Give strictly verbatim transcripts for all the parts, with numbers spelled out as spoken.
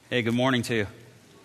Hey, good morning to you.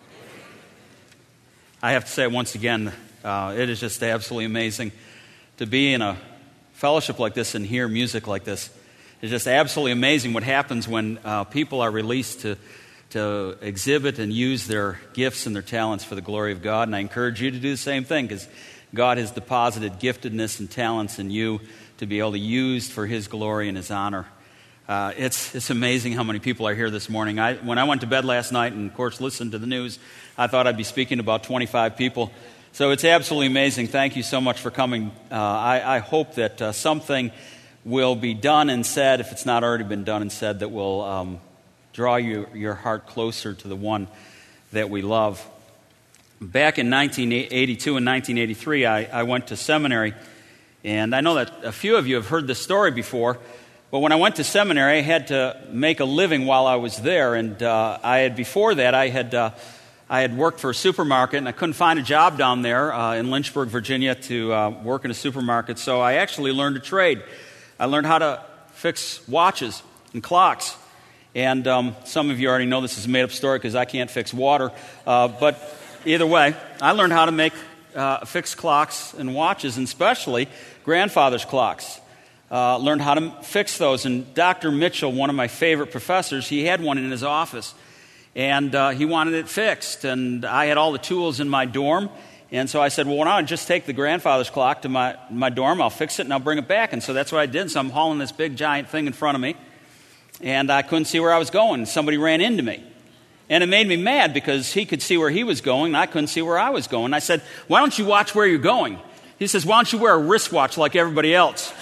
I have to say once again, uh, it is just absolutely amazing to be in a fellowship like this and hear music like this. It's just absolutely amazing what happens when uh, people are released to, to exhibit and use their gifts and their talents for the glory of God. And I encourage you to do the same thing, because God has deposited giftedness and talents in you to be able to use for His glory and His honor. Uh, it's it's amazing how many people are here this morning. I, when I went to bed last night and, of course, listened to the news, I thought I'd be speaking to about twenty-five people. So it's absolutely amazing. Thank you so much for coming. Uh, I, I hope that uh, something will be done and said, if it's not already been done and said, that will um, draw you, your heart closer to the one that we love. Back in nineteen eighty-two and nineteen eighty-three, I, I went to seminary. And I know that a few of you have heard this story before. But when I went to seminary, I had to make a living while I was there, and uh, I had before that I had uh, I had worked for a supermarket, and I couldn't find a job down there uh, in Lynchburg, Virginia, to uh, work in a supermarket. So I actually learned a trade. I learned how to fix watches and clocks. And um, some of you already know this is a made-up story because I can't fix water. Uh, but either way, I learned how to make uh, fix clocks and watches, and especially grandfather's clocks. Uh, learned how to fix those. And Doctor Mitchell, one of my favorite professors, he had one in his office. And uh, he wanted it fixed. And I had all the tools in my dorm. And so I said, well, why don't I just take the grandfather's clock to my, my dorm, I'll fix it, and I'll bring it back. And so that's what I did. So I'm hauling this big, giant thing in front of me. And I couldn't see where I was going. Somebody ran into me. And it made me mad because he could see where he was going, and I couldn't see where I was going. I said, why don't you watch where you're going? He says, why don't you wear a wristwatch like everybody else?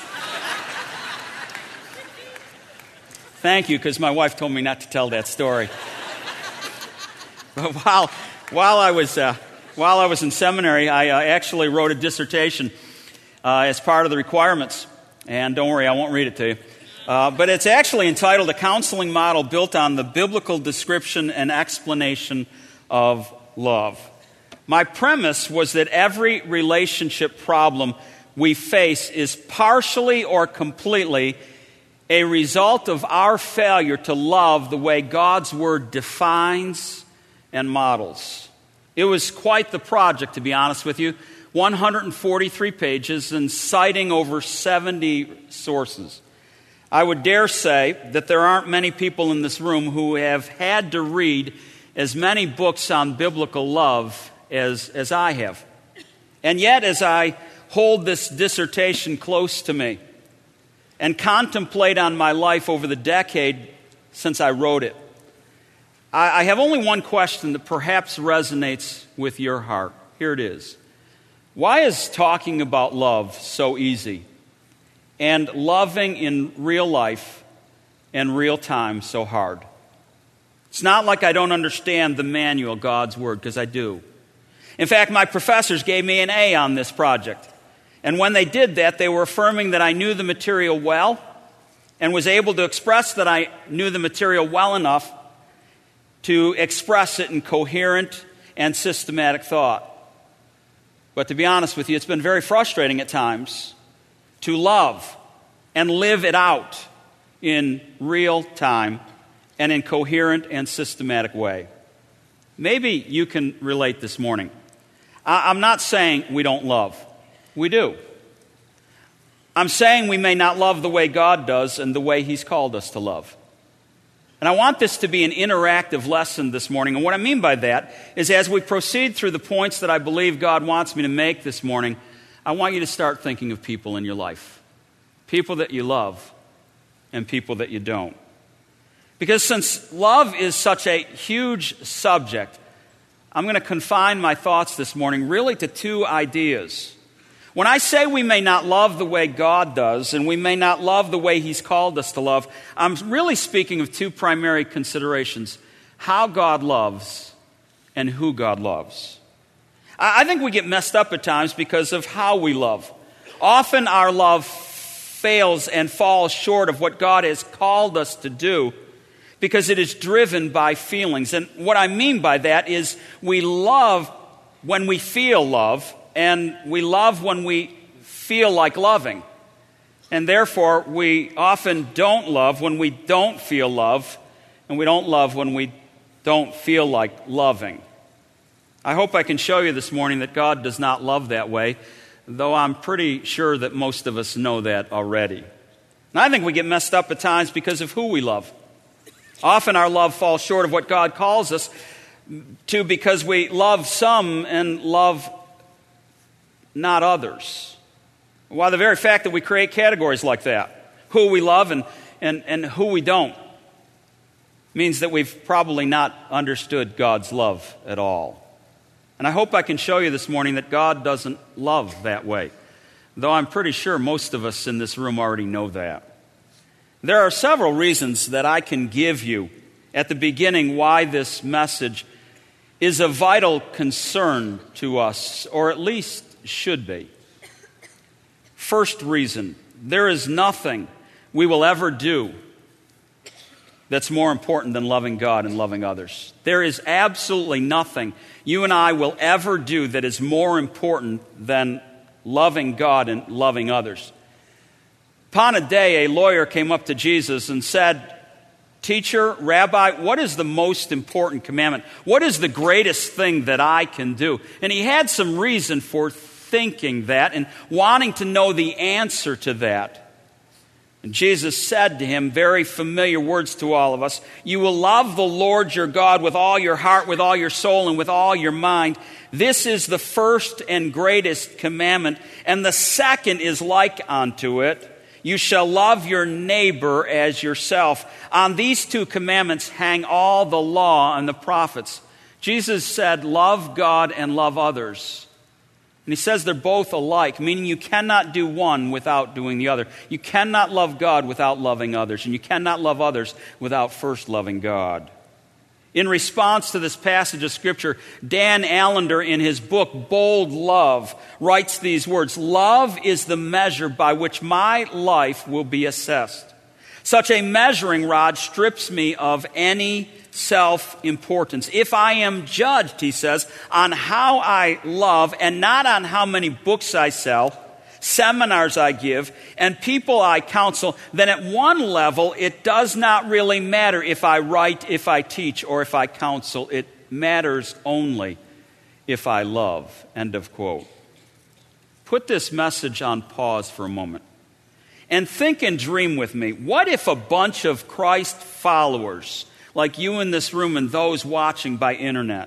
Thank you, because my wife told me not to tell that story. But while while I was uh, while I was in seminary, I uh, actually wrote a dissertation uh, as part of the requirements. And don't worry, I won't read it to you. Uh, but it's actually entitled "A Counseling Model Built on the Biblical Description and Explanation of Love." My premise was that every relationship problem we face is partially or completely a result of our failure to love the way God's Word defines and models. It was quite the project, to be honest with you. one hundred forty-three pages and citing over seventy sources. I would dare say that there aren't many people in this room who have had to read as many books on biblical love as, as I have. And yet, as I hold this dissertation close to me and contemplate on my life over the decade since I wrote it, I, I have only one question that perhaps resonates with your heart. Here it is. Why is talking about love so easy, and loving in real life and real time so hard? It's not like I don't understand the manual, God's Word, because I do. In fact, my professors gave me an A on this project. And when they did that, they were affirming that I knew the material well and was able to express that I knew the material well enough to express it in coherent and systematic thought. But to be honest with you, it's been very frustrating at times to love and live it out in real time and in coherent and systematic way. Maybe you can relate this morning. I'm not saying we don't love. We do. I'm saying we may not love the way God does and the way He's called us to love. And I want this to be an interactive lesson this morning. And what I mean by that is, as we proceed through the points that I believe God wants me to make this morning, I want you to start thinking of people in your life. People that you love and people that you don't. Because since love is such a huge subject, I'm going to confine my thoughts this morning really to two ideas. When I say we may not love the way God does, and we may not love the way He's called us to love, I'm really speaking of two primary considerations: how God loves and who God loves. I think we get messed up at times because of how we love. Often our love fails and falls short of what God has called us to do because it is driven by feelings. And what I mean by that is we love when we feel love, and we love when we feel like loving. And therefore, we often don't love when we don't feel love, and we don't love when we don't feel like loving. I hope I can show you this morning that God does not love that way, though I'm pretty sure that most of us know that already. And I think we get messed up at times because of who we love. Often our love falls short of what God calls us to because we love some and love not others. Why, the very fact that we create categories like that, who we love and, and, and who we don't, means that we've probably not understood God's love at all. And I hope I can show you this morning that God doesn't love that way, though I'm pretty sure most of us in this room already know that. There are several reasons that I can give you at the beginning why this message is a vital concern to us, or at least should be. First reason, there is nothing we will ever do that's more important than loving God and loving others. There is absolutely nothing you and I will ever do that is more important than loving God and loving others. Upon a day, a lawyer came up to Jesus and said, "Teacher, Rabbi, what is the most important commandment? What is the greatest thing that I can do?" And he had some reason for thinking that and wanting to know the answer to that. And Jesus said to him, very familiar words to all of us, "You will love the Lord your God with all your heart, with all your soul, and with all your mind. This is the first and greatest commandment, and the second is like unto it. You shall love your neighbor as yourself. On these two commandments hang all the law and the prophets." Jesus said, love God and love others. And he says they're both alike, meaning you cannot do one without doing the other. You cannot love God without loving others, and you cannot love others without first loving God. In response to this passage of Scripture, Dan Allender, in his book, Bold Love, writes these words, "Love is the measure by which my life will be assessed. Such a measuring rod strips me of any self-importance. If I am judged," he says, "on how I love and not on how many books I sell, seminars I give, and people I counsel, then at one level it does not really matter if I write, if I teach, or if I counsel. It matters only if I love." End of quote. Put this message on pause for a moment and think and dream with me. What if a bunch of Christ followers, like you in this room and those watching by internet,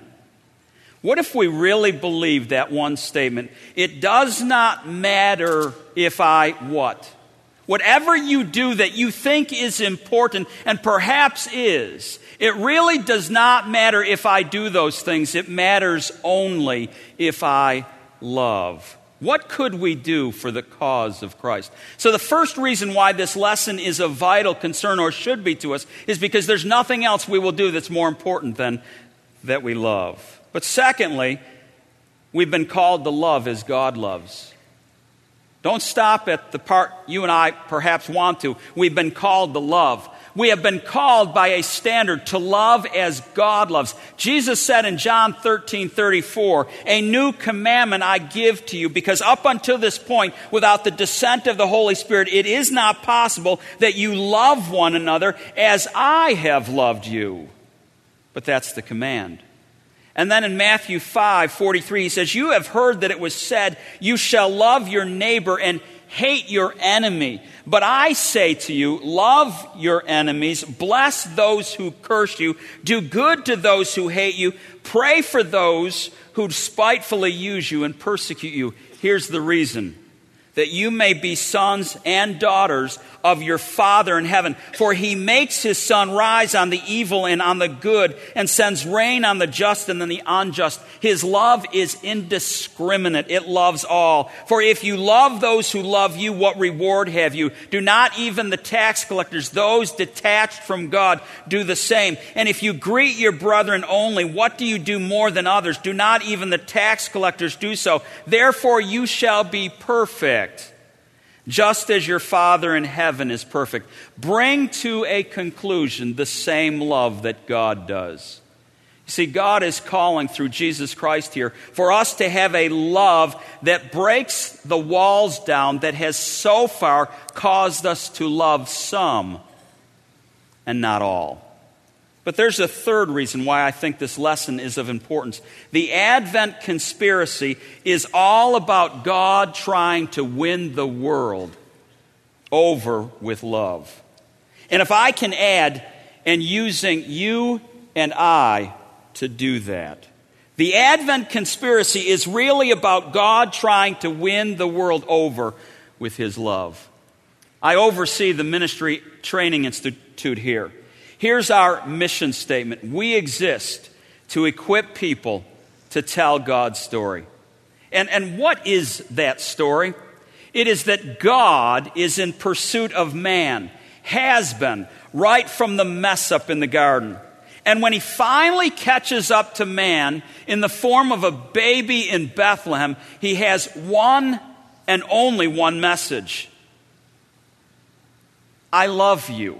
what if we really believed that one statement? It does not matter if I what? Whatever you do that you think is important, and perhaps is, it really does not matter if I do those things. It matters only if I love. What could we do for the cause of Christ? So the first reason why this lesson is a vital concern, or should be to us, is because there's nothing else we will do that's more important than that we love. But secondly, we've been called to love as God loves. Don't stop at the part you and I perhaps want to. We've been called to love. We have been called by a standard to love as God loves. Jesus said in John thirteen thirty-four, "A new commandment I give to you, because up until this point, without the descent of the Holy Spirit, it is not possible that you love one another as I have loved you." But that's the command. And then in Matthew five forty-three, he says, "You have heard that it was said, you shall love your neighbor and hate your enemy. But I say to you, love your enemies, bless those who curse you, do good to those who hate you, pray for those who spitefully use you and persecute you." Here's the reason: that you may be sons and daughters of your Father in heaven. For he makes his sun rise on the evil and on the good, and sends rain on the just and on the unjust. His love is indiscriminate. It loves all. For if you love those who love you, what reward have you? Do not even the tax collectors, those detached from God, do the same? And if you greet your brethren only, what do you do more than others? Do not even the tax collectors do so? Therefore you shall be perfect, just as your Father in heaven is perfect. Bring to a conclusion the same love that God does. You see, God is calling through Jesus Christ here for us to have a love that breaks the walls down that has so far caused us to love some and not all. But there's a third reason why I think this lesson is of importance. The Advent conspiracy is all about God trying to win the world over with love. And if I can add, and using you and I to do that. The Advent conspiracy is really about God trying to win the world over with His love. I oversee the Ministry Training Institute here. Here's our mission statement. We exist to equip people to tell God's story. And, and what is that story? It is that God is in pursuit of man, has been, right from the mess up in the garden. And when He finally catches up to man in the form of a baby in Bethlehem, He has one and only one message. I love you.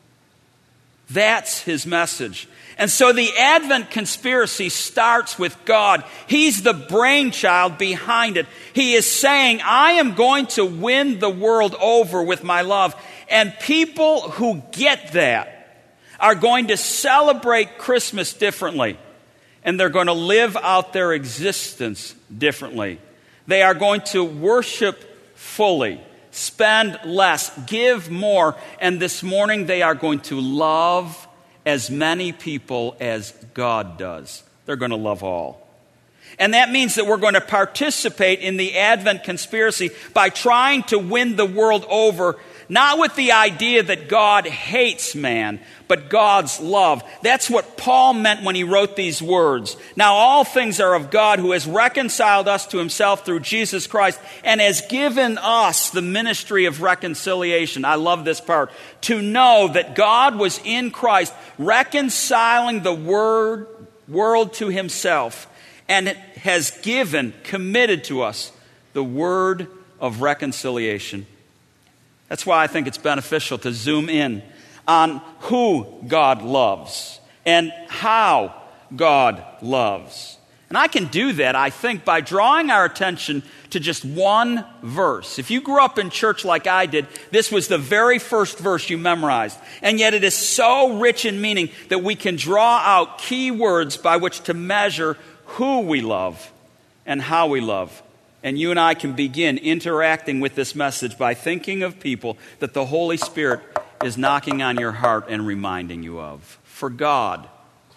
That's His message. And so the Advent conspiracy starts with God. He's the brainchild behind it. He is saying, I am going to win the world over with my love. And people who get that are going to celebrate Christmas differently. And they're going to live out their existence differently. They are going to worship fully, spend less, give more. And this morning they are going to love as many people as God does. They're going to love all. And that means that we're going to participate in the Advent conspiracy by trying to win the world over, not with the idea that God hates man, but God's love. That's what Paul meant when he wrote these words. Now all things are of God, who has reconciled us to Himself through Jesus Christ and has given us the ministry of reconciliation. I love this part. To know that God was in Christ reconciling the word, world to Himself, and has given, committed to us, the word of reconciliation. That's why I think it's beneficial to zoom in on who God loves and how God loves. And I can do that, I think, by drawing our attention to just one verse. If you grew up in church like I did, this was the very first verse you memorized. And yet it is so rich in meaning that we can draw out key words by which to measure who we love and how we love. And you and I can begin interacting with this message by thinking of people that the Holy Spirit is knocking on your heart and reminding you of. For God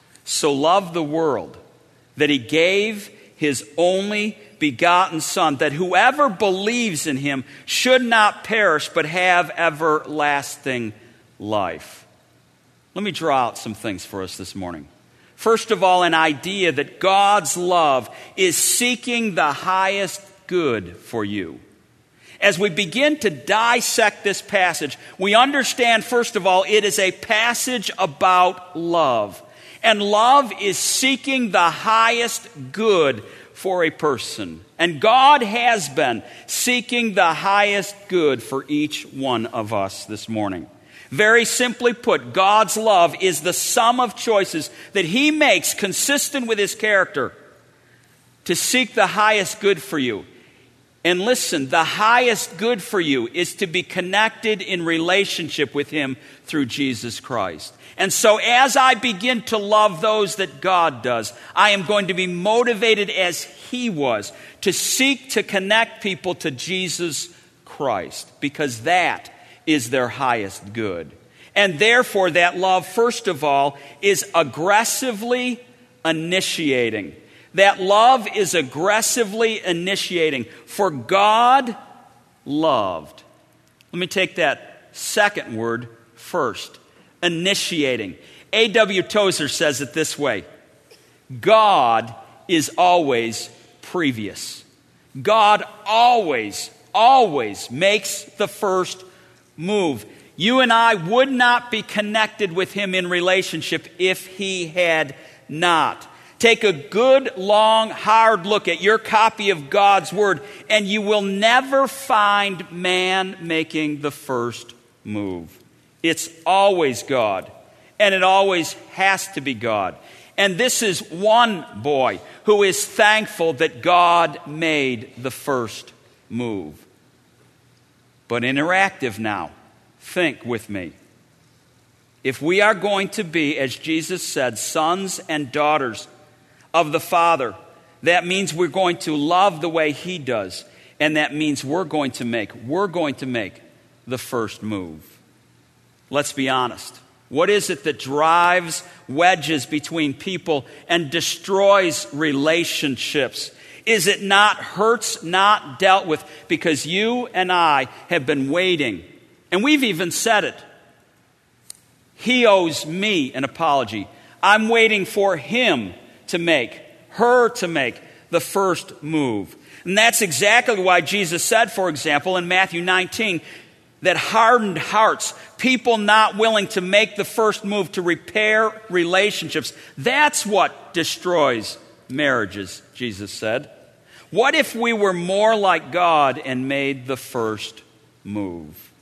so loved the world that He gave His only begotten Son, that whoever believes in Him should not perish but have everlasting life. Let me draw out some things for us this morning. First of all, an idea that God's love is seeking the highest good for you. As we begin to dissect this passage, we understand, first of all, it is a passage about love. And love is seeking the highest good for a person. And God has been seeking the highest good for each one of us this morning. Very simply put, God's love is the sum of choices that He makes consistent with His character to seek the highest good for you. And listen, the highest good for you is to be connected in relationship with Him through Jesus Christ. And so as I begin to love those that God does, I am going to be motivated as He was to seek to connect people to Jesus Christ, because that is their highest good. And therefore that love, first of all, is aggressively initiating. That love is aggressively initiating. For God loved. Let me take that second word first. Initiating. A W Tozer says it this way. God is always previous. God always, always makes the first move. You and I would not be connected with Him in relationship if He had not. Take a good, long, hard look at your copy of God's Word, and you will never find man making the first move. It's always God, and it always has to be God. And this is one boy who is thankful that God made the first move. But interactive now. Think with me. If we are going to be, as Jesus said, sons and daughters of the Father, that means we're going to love the way He does. And that means we're going to make, we're going to make the first move. Let's be honest. What is it that drives wedges between people and destroys relationships? Is it not hurts not dealt with? Because you and I have been waiting. And we've even said it. He owes me an apology. I'm waiting for him to make, her to make the first move. And that's exactly why Jesus said, for example, in Matthew nineteen, that hardened hearts, people not willing to make the first move to repair relationships, that's what destroys marriages, Jesus said. What if we were more like God and made the first move?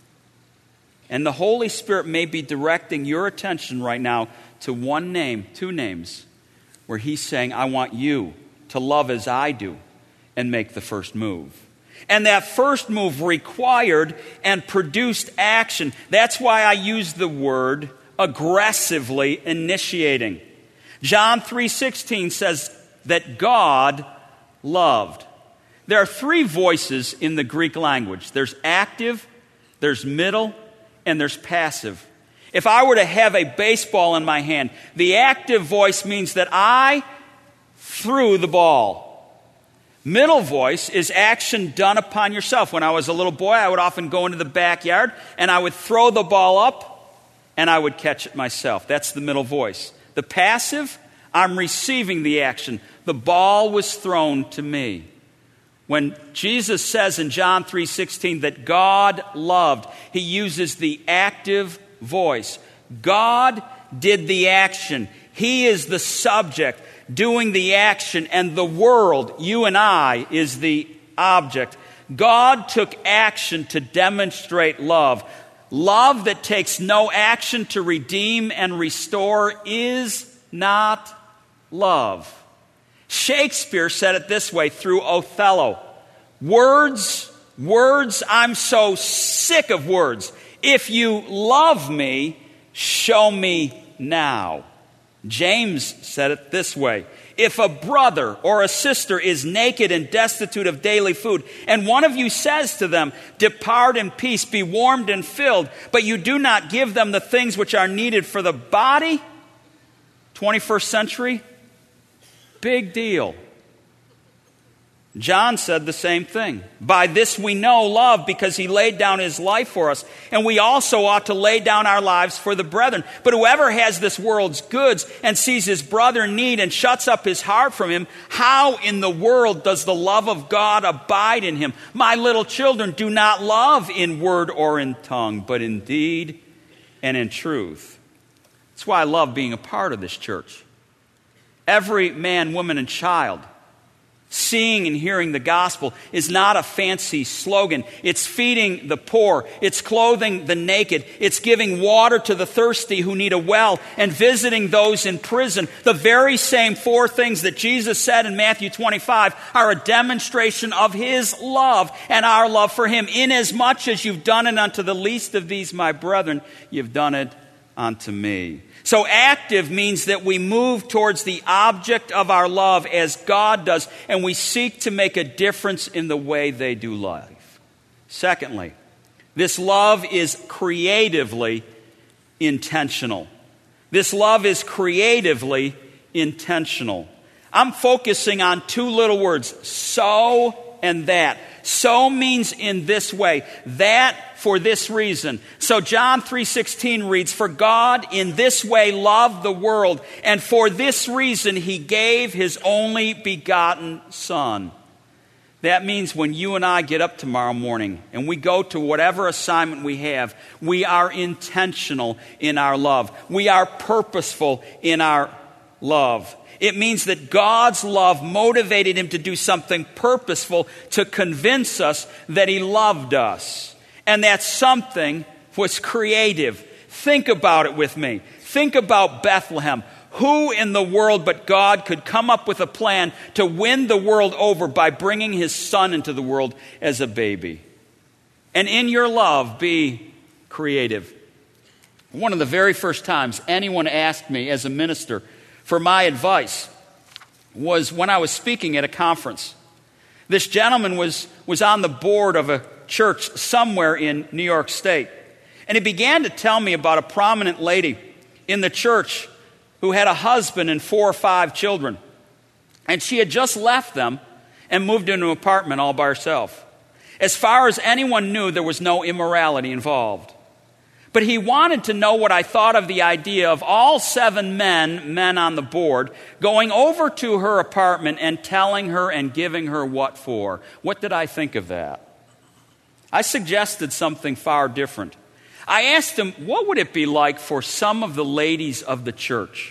And the Holy Spirit may be directing your attention right now to one name, two names, where He's saying, I want you to love as I do and make the first move. And that first move required and produced action. That's why I use the word aggressively initiating. John three sixteen says that God loved. There are three voices in the Greek language. There's active, there's middle, and there's passive. If I were to have a baseball in my hand, the active voice means that I threw the ball. Middle voice is action done upon yourself. When I was a little boy, I would often go into the backyard and I would throw the ball up and I would catch it myself. That's the middle voice. The passive, I'm receiving the action. The ball was thrown to me. When Jesus says in John three sixteen that God loved, He uses the active voice. God did the action. He is the subject doing the action, and the world, you and I, is the object. God took action to demonstrate love. Love that takes no action to redeem and restore is not love. Shakespeare said it this way through Othello. Words, words, I'm so sick of words. If you love me, show me now. James said it this way. If a brother or a sister is naked and destitute of daily food, and one of you says to them, depart in peace, be warmed and filled, but you do not give them the things which are needed for the body, twenty-first century, big deal. John said the same thing. By this we know love, because He laid down His life for us. And we also ought to lay down our lives for the brethren. But whoever has this world's goods and sees his brother in need and shuts up his heart from him, how in the world does the love of God abide in him? My little children, do not love in word or in tongue, but in deed and in truth. That's why I love being a part of this church. Every man, woman, and child seeing and hearing the gospel is not a fancy slogan. It's feeding the poor. It's clothing the naked. It's giving water to the thirsty who need a well and visiting those in prison. The very same four things that Jesus said in Matthew twenty-five are a demonstration of His love and our love for Him. Inasmuch as you've done it unto the least of these, my brethren, you've done it unto me. So active means that we move towards the object of our love as God does, and we seek to make a difference in the way they do life. Secondly, this love is creatively intentional. This love is creatively intentional. I'm focusing on two little words, so and that. So means in this way, that for this reason. So John three sixteen reads, for God in this way loved the world, and for this reason He gave His only begotten Son. That means when you and I get up tomorrow morning and we go to whatever assignment we have, we are intentional in our love. We are purposeful in our love. It means that God's love motivated Him to do something purposeful to convince us that He loved us. And that something was creative. Think about it with me. Think about Bethlehem. Who in the world but God could come up with a plan to win the world over by bringing His Son into the world as a baby? And in your love, be creative. One of the very first times anyone asked me as a minister for my advice was when I was speaking at a conference. This gentleman was, was on the board of a church somewhere in New York State. And he began to tell me about a prominent lady in the church who had a husband and four or five children. And she had just left them and moved into an apartment all by herself. As far as anyone knew, there was no immorality involved. But he wanted to know what I thought of the idea of all seven men, men on the board, going over to her apartment and telling her and giving her what for. What did I think of that? I suggested something far different. I asked him, what would it be like for some of the ladies of the church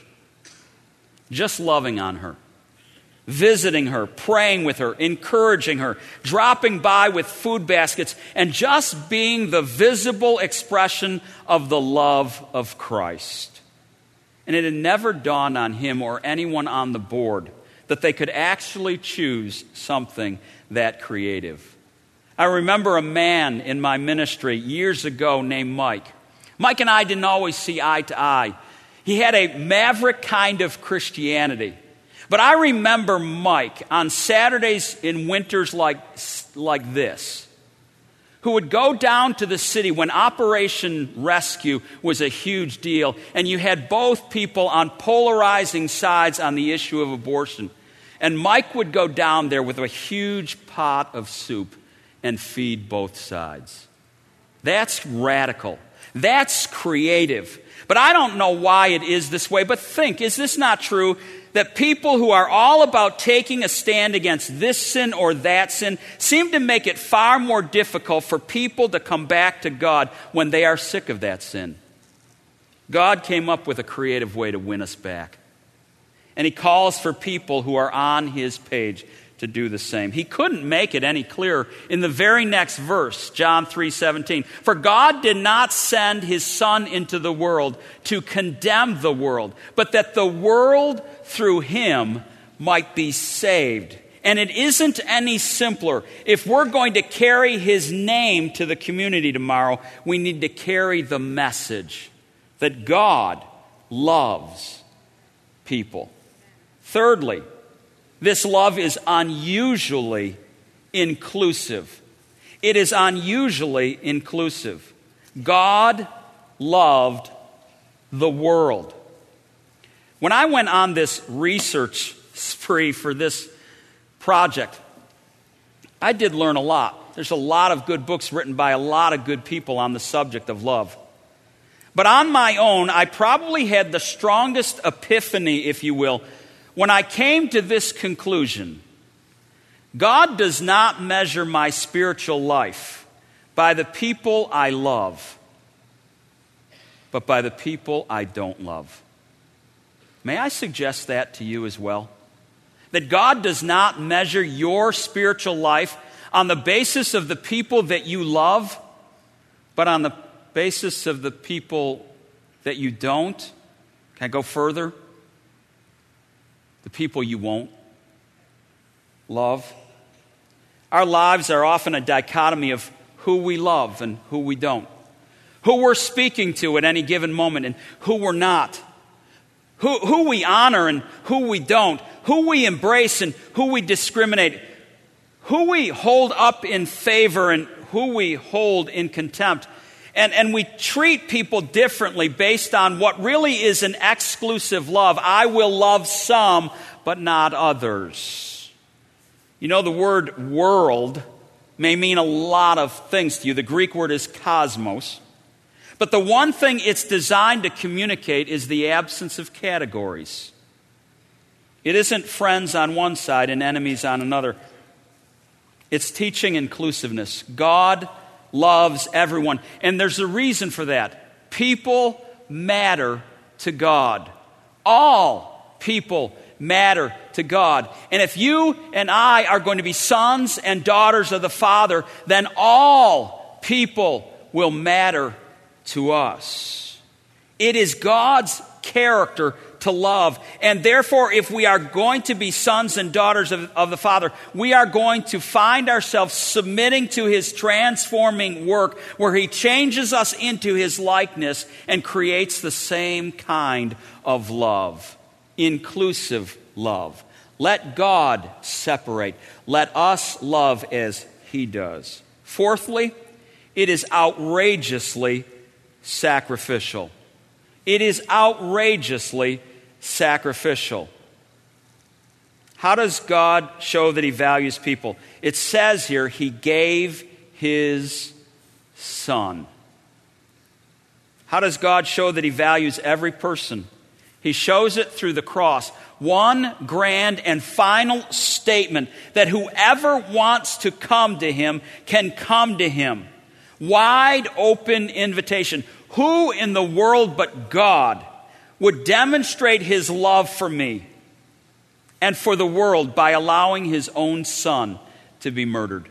just loving on her, visiting her, praying with her, encouraging her, dropping by with food baskets, and just being the visible expression of the love of Christ? And it had never dawned on him or anyone on the board that they could actually choose something that creative. I remember a man in my ministry years ago named Mike. Mike and I didn't always see eye to eye. He had a maverick kind of Christianity. But I remember Mike on Saturdays in winters like, like this, who would go down to the city when Operation Rescue was a huge deal, and you had both people on polarizing sides on the issue of abortion. And Mike would go down there with a huge pot of soup and feed both sides. That's radical. That's creative. But I don't know why it is this way, but think, is this not true? That people who are all about taking a stand against this sin or that sin seem to make it far more difficult for people to come back to God when they are sick of that sin. God came up with a creative way to win us back. And he calls for people who are on his page to do the same. He couldn't make it any clearer in the very next verse, John three seventeen. For God did not send his Son into the world to condemn the world, but that the world through him might be saved. And it isn't any simpler. If we're going to carry his name to the community tomorrow, we need to carry the message that God loves people. Thirdly, this love is unusually inclusive. It is unusually inclusive. God loved the world. When I went on this research spree for this project, I did learn a lot. There's a lot of good books written by a lot of good people on the subject of love. But on my own, I probably had the strongest epiphany, if you will, when I came to this conclusion. God does not measure my spiritual life by the people I love, but by the people I don't love. May I suggest that to you as well? That God does not measure your spiritual life on the basis of the people that you love, but on the basis of the people that you don't. Can I go further? The people you won't love. Our lives are often a dichotomy of who we love and who we don't. Who we're speaking to at any given moment and who we're not. Who, who we honor and who we don't. Who we embrace and who we discriminate. Who we hold up in favor and who we hold in contempt. And, and we treat people differently based on what really is an exclusive love. I will love some, but not others. You know, the word world may mean a lot of things to you. The Greek word is cosmos. But the one thing it's designed to communicate is the absence of categories. It isn't friends on one side and enemies on another. It's teaching inclusiveness. God loves everyone. And there's a reason for that. People matter to God. All people matter to God. And if you and I are going to be sons and daughters of the Father, then all people will matter to us. It is God's character to love. And therefore, if we are going to be sons and daughters of, of the Father, we are going to find ourselves submitting to His transforming work where He changes us into His likeness and creates the same kind of love, inclusive love. Let God separate. Let us love as He does. Fourthly, it is outrageously sacrificial. It is outrageously sacrificial. How does God show that He values people? It says here, He gave His Son. How does God show that He values every person? He shows it through the cross. One grand and final statement that whoever wants to come to Him can come to Him. Wide open invitation. Who in the world but God would demonstrate His love for me and for the world by allowing His own Son to be murdered?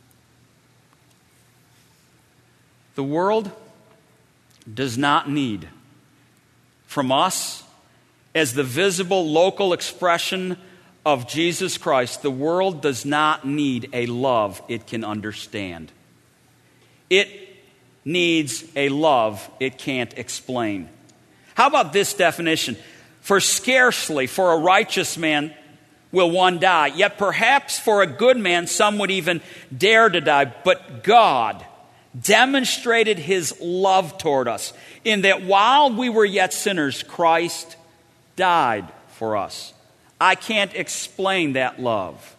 The world does not need from us, as the visible local expression of Jesus Christ, the world does not need a love it can understand. It needs a love it can't explain. How about this definition? For scarcely for a righteous man will one die, yet perhaps for a good man some would even dare to die. But God demonstrated His love toward us in that while we were yet sinners, Christ died for us. I can't explain that love.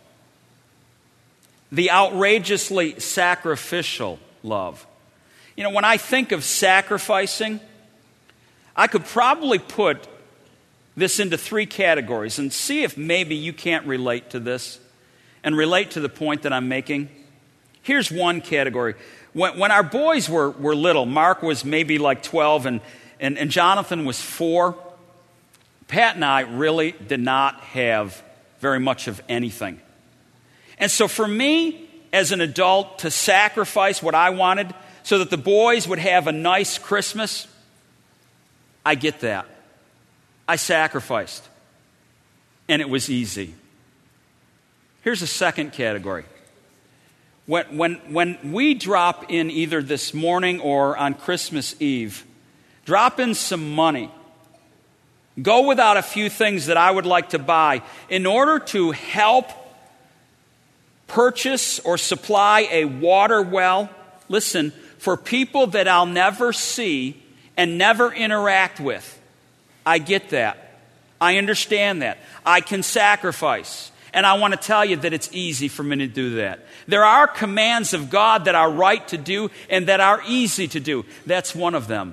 The outrageously sacrificial love. You know, when I think of sacrificing, I could probably put this into three categories and see if maybe you can't relate to this and relate to the point that I'm making. Here's one category. When, when our boys were, were little, Mark was maybe like twelve and, and, and Jonathan was four, Pat and I really did not have very much of anything. And so for me, as an adult, to sacrifice what I wanted so that the boys would have a nice Christmas, I get that. I sacrificed. And it was easy. Here's a second category. When, when, when we drop in either this morning or on Christmas Eve, drop in some money, go without a few things that I would like to buy in order to help purchase or supply a water well, listen, for people that I'll never see and never interact with. I get that. I understand that. I can sacrifice. And I want to tell you that it's easy for me to do that. There are commands of God that are right to do and that are easy to do. That's one of them.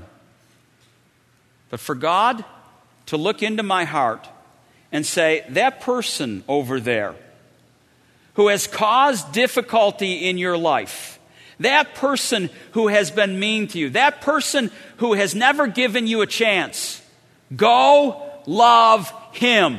But for God to look into my heart and say, that person over there who has caused difficulty in your life, that person who has been mean to you, that person who has never given you a chance, go love him.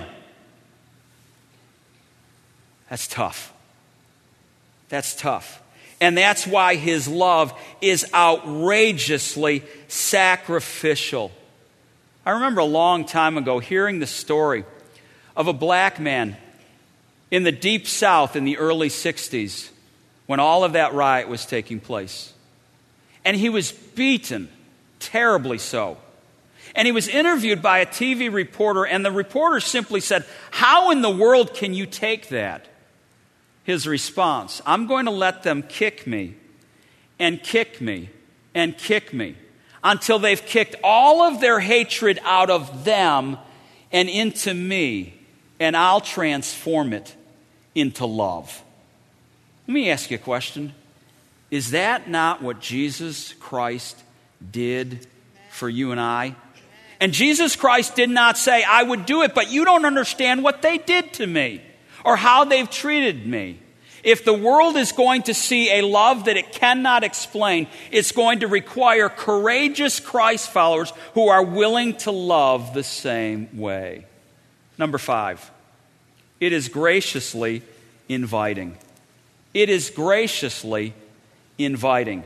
That's tough. That's tough. And that's why His love is outrageously sacrificial. I remember a long time ago hearing the story of a black man in the Deep South in the early sixties when all of that riot was taking place. And he was beaten, terribly so. And he was interviewed by a T V reporter, and the reporter simply said, "How in the world can you take that?" His response, "I'm going to let them kick me and kick me and kick me until they've kicked all of their hatred out of them and into me, and I'll transform it into love." Let me ask you a question. Is that not what Jesus Christ did for you and I? And Jesus Christ did not say, "I would do it, but you don't understand what they did to me or how they've treated me." If the world is going to see a love that it cannot explain, it's going to require courageous Christ followers who are willing to love the same way. Number five, it is graciously inviting. It is graciously inviting.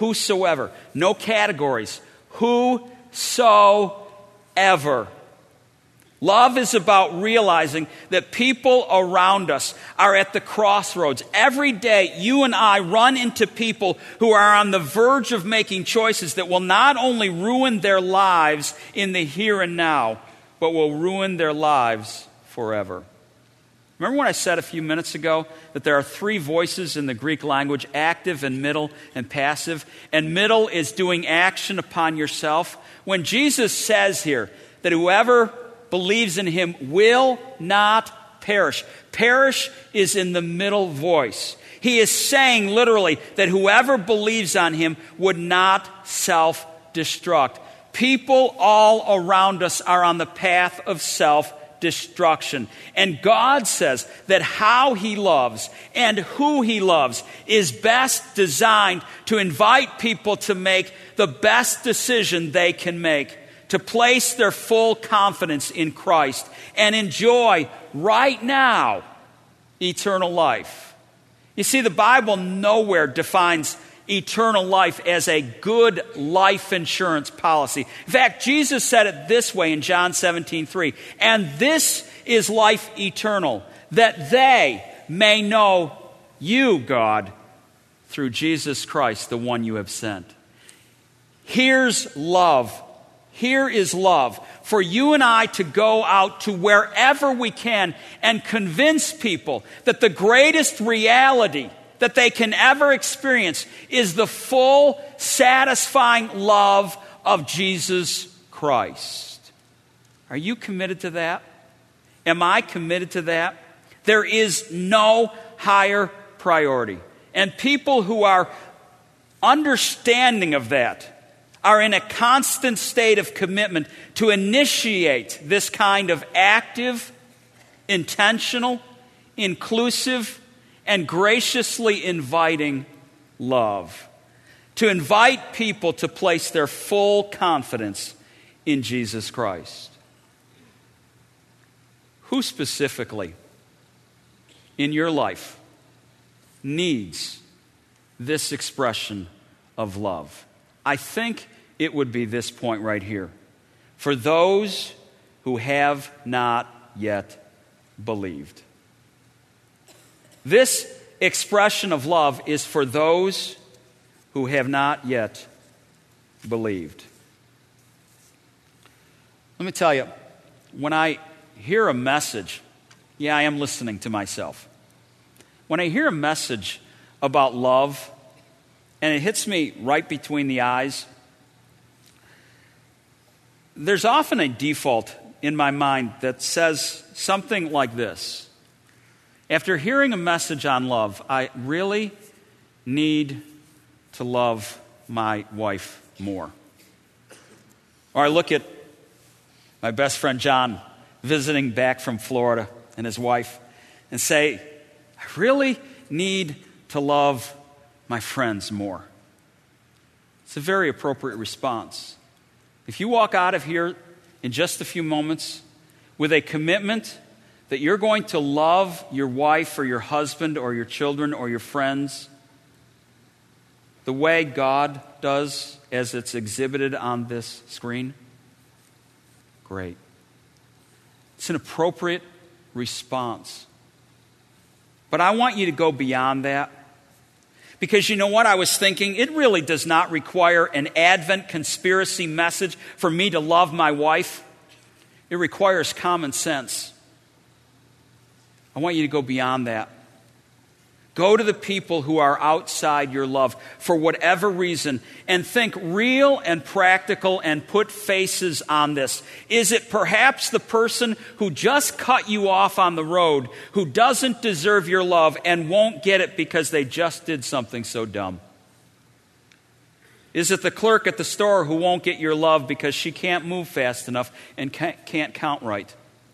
Whosoever, no categories, whosoever. Love is about realizing that people around us are at the crossroads. Every day, you and I run into people who are on the verge of making choices that will not only ruin their lives in the here and now, but will ruin their lives forever. Remember when I said a few minutes ago that there are three voices in the Greek language, active and middle and passive? And middle is doing action upon yourself. When Jesus says here that whoever believes in him will not perish. Perish is in the middle voice. He is saying literally that whoever believes on him would not self-destruct. People all around us are on the path of self-destruction. And God says that how he loves and who he loves is best designed to invite people to make the best decision they can make, to place their full confidence in Christ and enjoy right now eternal life. You see, the Bible nowhere defines eternal life as a good life insurance policy. In fact, Jesus said it this way in John seventeen three, and this is life eternal, that they may know you, God, through Jesus Christ, the one you have sent. Here's love. Here is love for you and I to go out to wherever we can and convince people that the greatest reality that they can ever experience is the full, satisfying love of Jesus Christ. Are you committed to that? Am I committed to that? There is no higher priority. And people who are understanding of that are in a constant state of commitment to initiate this kind of active, intentional, inclusive, and graciously inviting love. To invite people to place their full confidence in Jesus Christ. Who specifically in your life needs this expression of love? I think it would be this point right here. For those who have not yet believed. This expression of love is for those who have not yet believed. Let me tell you, when I hear a message, yeah, I am listening to myself. When I hear a message about love, and it hits me right between the eyes, there's often a default in my mind that says something like this. After hearing a message on love, I really need to love my wife more. Or I look at my best friend John visiting back from Florida and his wife and say, I really need to love my friends more. It's a very appropriate response. If you walk out of here in just a few moments with a commitment that you're going to love your wife or your husband or your children or your friends the way God does as it's exhibited on this screen, great. It's an appropriate response. But I want you to go beyond that. Because you know what I was thinking? It really does not require an Advent conspiracy message for me to love my wife. It requires common sense. I want you to go beyond that. Go to the people who are outside your love for whatever reason and think real and practical and put faces on this. Is it perhaps the person who just cut you off on the road, who doesn't deserve your love and won't get it because they just did something so dumb? Is it the clerk at the store who won't get your love because she can't move fast enough and can't count right?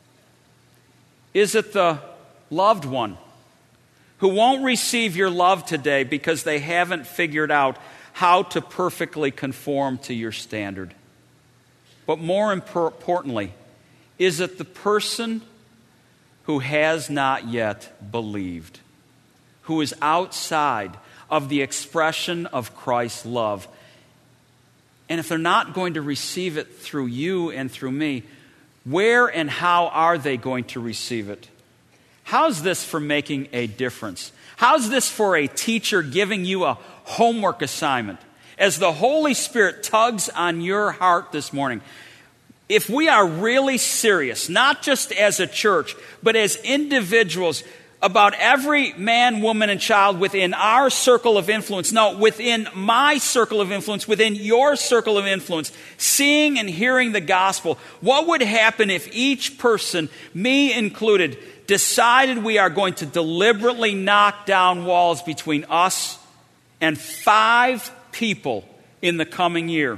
Is it the loved one who won't receive your love today because they haven't figured out how to perfectly conform to your standard? But more importantly, is it the person who has not yet believed, who is outside of the expression of Christ's love? And if they're not going to receive it through you and through me, Where and how are they going to receive it? How's this for making a difference? How's this for a teacher giving you a homework assignment? As the Holy Spirit tugs on your heart this morning, if we are really serious, not just as a church, but as individuals, about every man, woman, and child within our circle of influence, no, within my circle of influence, within your circle of influence, seeing and hearing the gospel, what would happen if each person, me included, decided we are going to deliberately knock down walls between us and five people in the coming year?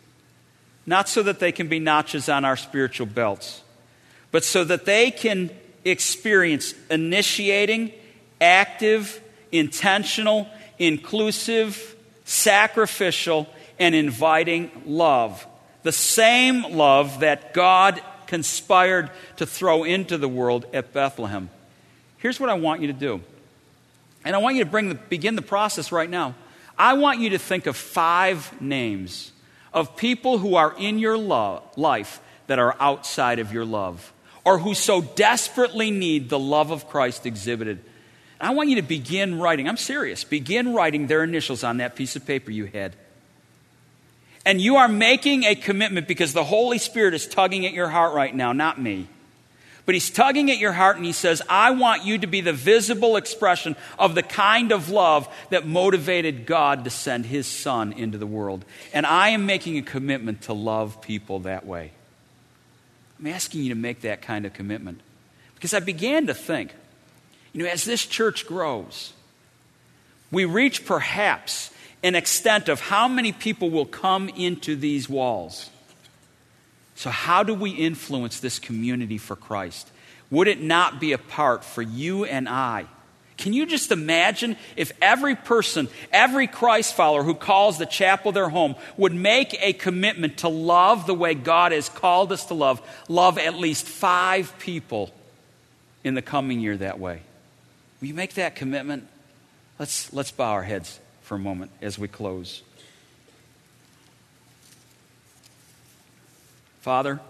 Not so that they can be notches on our spiritual belts, but so that they can experience initiating, active, intentional, inclusive, sacrificial, and inviting love. The same love that God conspired to throw into the world at Bethlehem. Here's what I want you to do. And I want you to bring the, begin the process right now. I want you to think of five names of people who are in your lo- life that are outside of your love, or who so desperately need the love of Christ exhibited. And I want you to begin writing. I'm serious. Begin writing their initials on that piece of paper you had. And you are making a commitment because the Holy Spirit is tugging at your heart right now, not me. But He's tugging at your heart and He says, I want you to be the visible expression of the kind of love that motivated God to send His Son into the world. And I am making a commitment to love people that way. I'm asking you to make that kind of commitment. Because I began to think, you know, as this church grows, we reach perhaps an extent of how many people will come into these walls. So how do we influence this community for Christ? Would it not be a part for you and I? Can you just imagine if every person, every Christ follower who calls the chapel their home would make a commitment to love the way God has called us to love, love at least five people in the coming year that way? Will you make that commitment? Let's, let's bow our heads for a moment as we close. Father,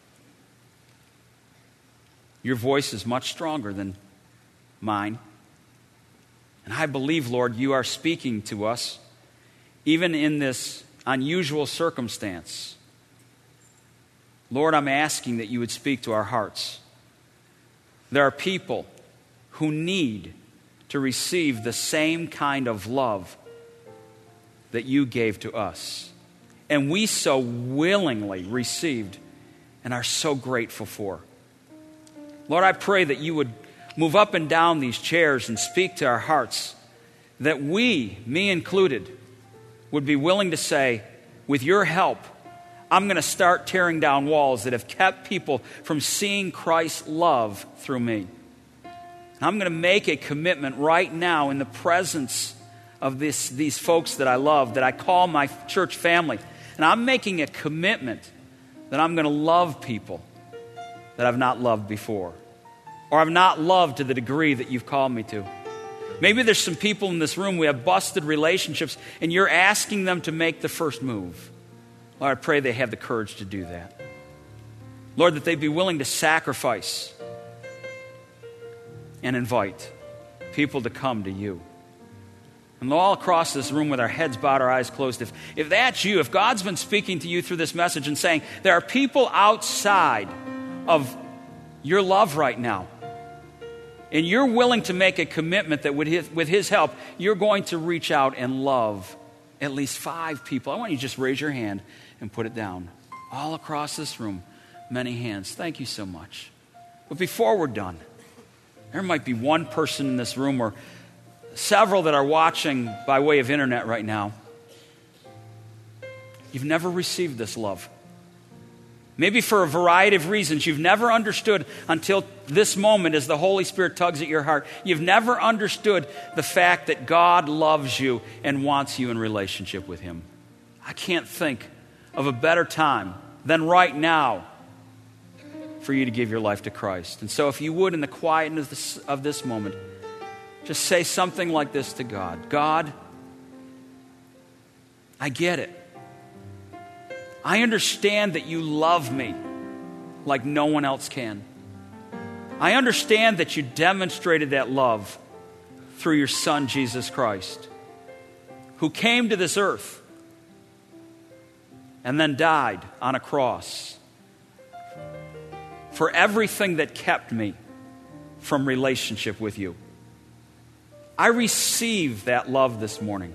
your voice is much stronger than mine. And I believe, Lord, you are speaking to us, even in this unusual circumstance. Lord, I'm asking that you would speak to our hearts. There are people who need to receive the same kind of love that you gave to us. And we so willingly received and are so grateful for. Lord, I pray that you would move up and down these chairs and speak to our hearts, that we, me included, would be willing to say, with your help, I'm going to start tearing down walls that have kept people from seeing Christ's love through me. I'm going to make a commitment right now in the presence of this, these folks that I love, that I call my church family. And I'm making a commitment that I'm going to love people that I've not loved before, or I've not loved to the degree that you've called me to. Maybe there's some people in this room, we have busted relationships, and you're asking them to make the first move. Lord, I pray they have the courage to do that. Lord, that they'd be willing to sacrifice and invite people to come to you. And all across this room with our heads bowed, our eyes closed, if, if that's you, if God's been speaking to you through this message and saying, there are people outside of your love right now, and you're willing to make a commitment that with his, with his help, you're going to reach out and love at least five people. I want you to just raise your hand and put it down. All across this room, many hands. Thank you so much. But before we're done, there might be one person in this room or several that are watching by way of internet right now. You've never received this love. Maybe for a variety of reasons, you've never understood until this moment as the Holy Spirit tugs at your heart. You've never understood the fact that God loves you and wants you in relationship with Him. I can't think of a better time than right now for you to give your life to Christ. And so if you would, in the quietness of this, of this moment, just say something like this to God. God, I get it. I understand that you love me like no one else can. I understand that you demonstrated that love through your Son, Jesus Christ, who came to this earth and then died on a cross for everything that kept me from relationship with you. I receive that love this morning.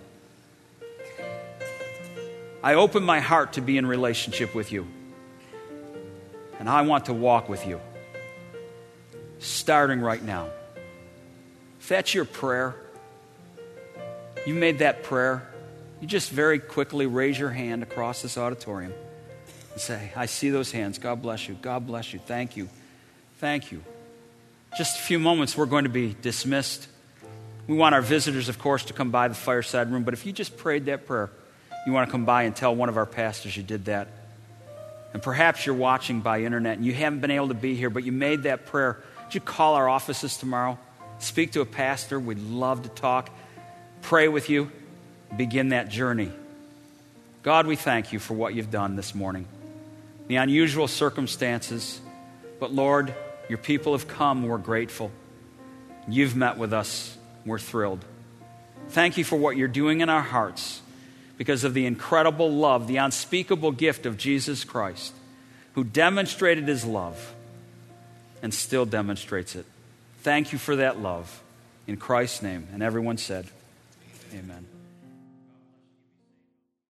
I open my heart to be in relationship with you. And I want to walk with you, starting right now. If that's your prayer, you made that prayer, you just very quickly raise your hand across this auditorium and say, I see those hands. God bless you. God bless you. Thank you. Thank you. Just a few moments, we're going to be dismissed. We want our visitors, of course, to come by the fireside room. But if you just prayed that prayer, you want to come by and tell one of our pastors you did that. And perhaps you're watching by internet and you haven't been able to be here, but you made that prayer. Would you call our offices tomorrow? Speak to a pastor. We'd love to talk. Pray with you. Begin that journey. God, we thank you for what you've done this morning. The unusual circumstances. But Lord, your people have come. We're grateful. You've met with us. We're thrilled. Thank you for what you're doing in our hearts because of the incredible love, the unspeakable gift of Jesus Christ, who demonstrated his love and still demonstrates it. Thank you for that love. In Christ's name. And everyone said, amen.